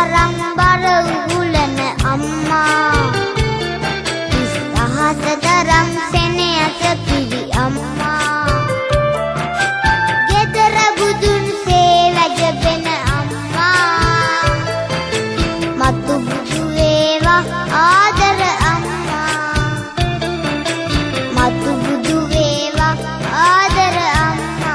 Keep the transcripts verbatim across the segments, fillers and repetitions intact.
තරම් බර උගුලන අම්මා ඉස්හස තරම් සෙනෙහස කිරි අම්මා ගෙදර බුදුන් සේ වැජබෙන අම්මා මතු බුදු වේවා ආදර අම්මා මතු බුදු වේවා ආදර අම්මා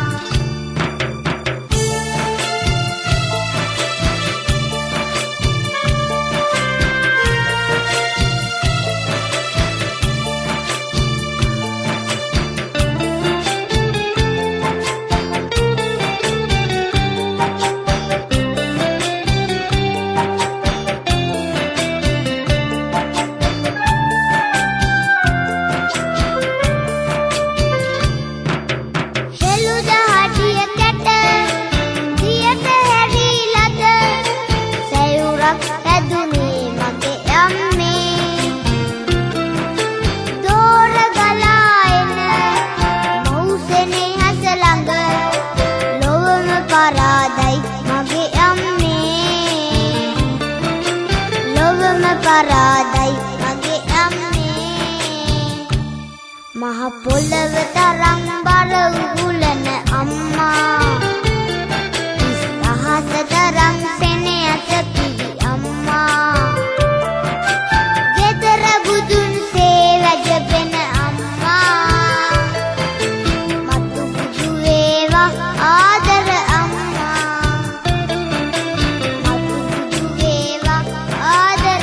පරාදයි මගේ අම්මේ මහ පොළව තරම් බර උගුලන අම්මා ඉස්හස තරම් සෙනෙහස කිරි අම්මා ගෙදර බුදුන් සේ වැජබෙන අම්මා මතු බුදු වේවා ආදර අම්මා මතු බුදු වේවා ආදර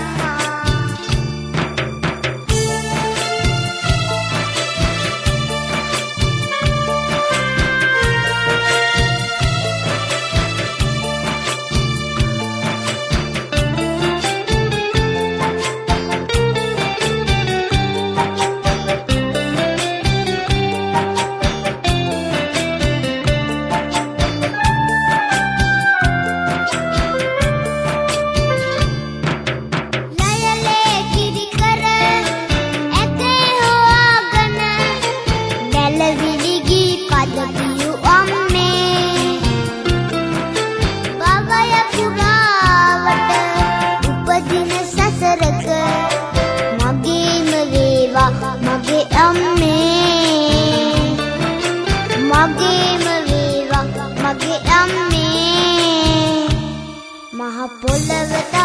මගේ අම්මේ මගේම වේවා මගේ අම්මේ මහ පොළව